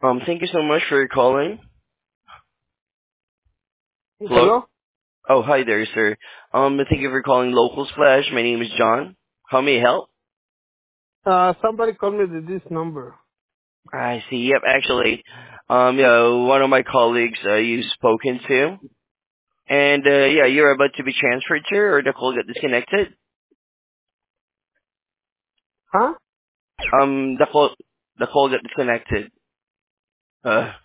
Thank you so much for calling. Hello. Hello? Oh, hi there, sir. Thank you for calling Local Splash. My name is John. How may I help? Somebody called me to this number. I see. Yep, actually, one of my colleagues you've spoken to, and yeah, you're about to be transferred to, or the call got disconnected. Huh? The call got disconnected.